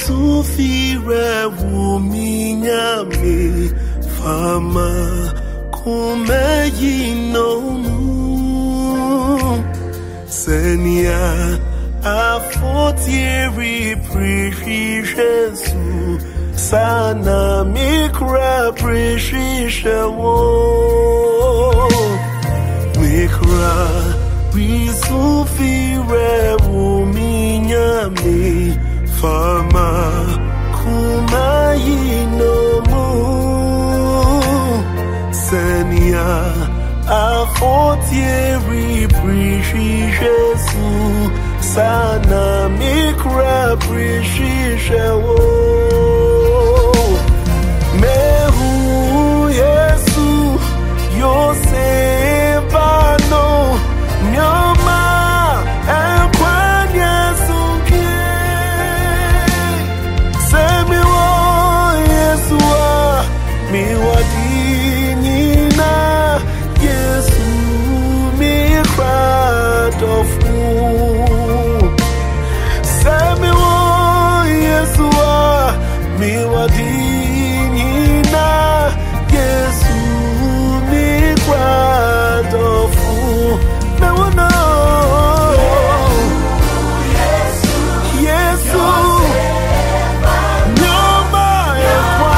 sufire wuminyame fama kumeyinomu senia afotieri prishi Jesu sana mikra prishi shewo mikra risufire wuminyame fama kumayinomu senia afotieri prishi Jesu sana mikra prishi shewo mehu Yesu Yosebano nyama emkwanya sunkie semiwo Yesu miwadinina Yesu mikratofu semiwo Yesu miwadinina Yesu mikratofu mewono Yesu nyoma ekwa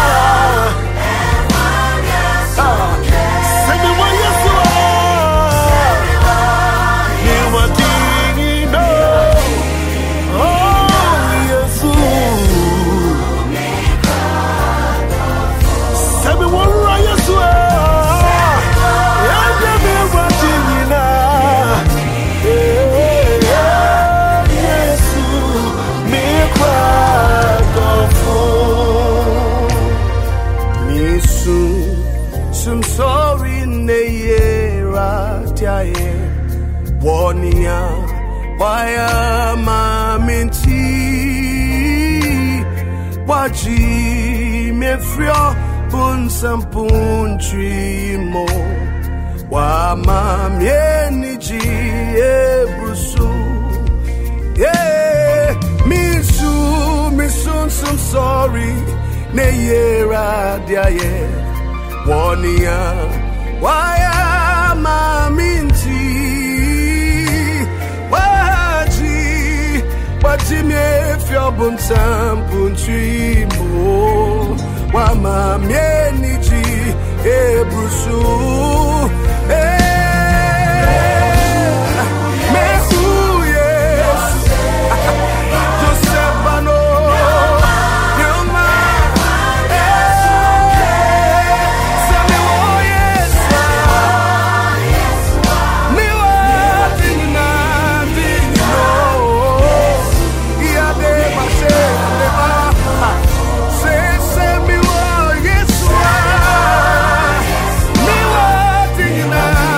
semiwo Yesu miwadinina Yesu semiwo Yesu Some sorry neyera tiaye wonia waya maminti waji mefrio bunsampuntri mo wa mamieni ji ebrusu yeah misun some sorry neyera tiaye wonia waya maminti waji mefio bunsampuntri mo wa mamieni ji ebrusu Yes,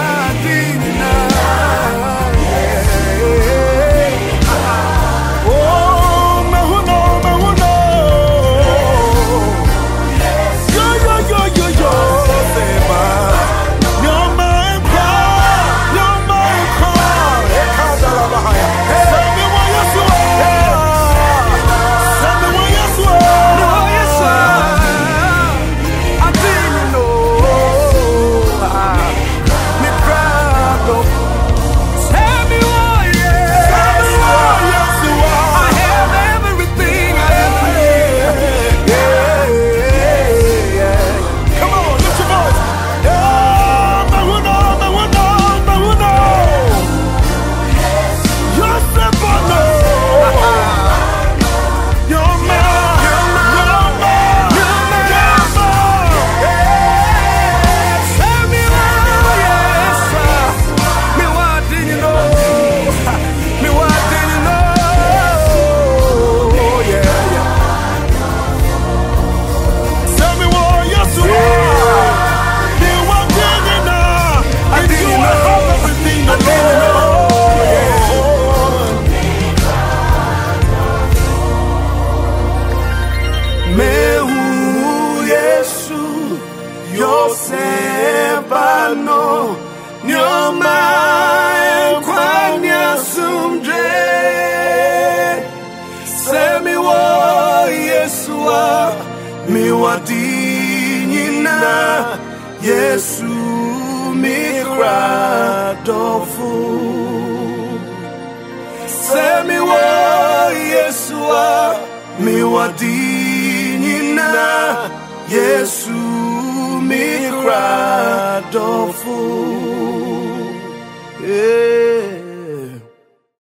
mi wadinina Yesu mi kradofu Semi wo Yesua mi wadinina Yesu mi kradofu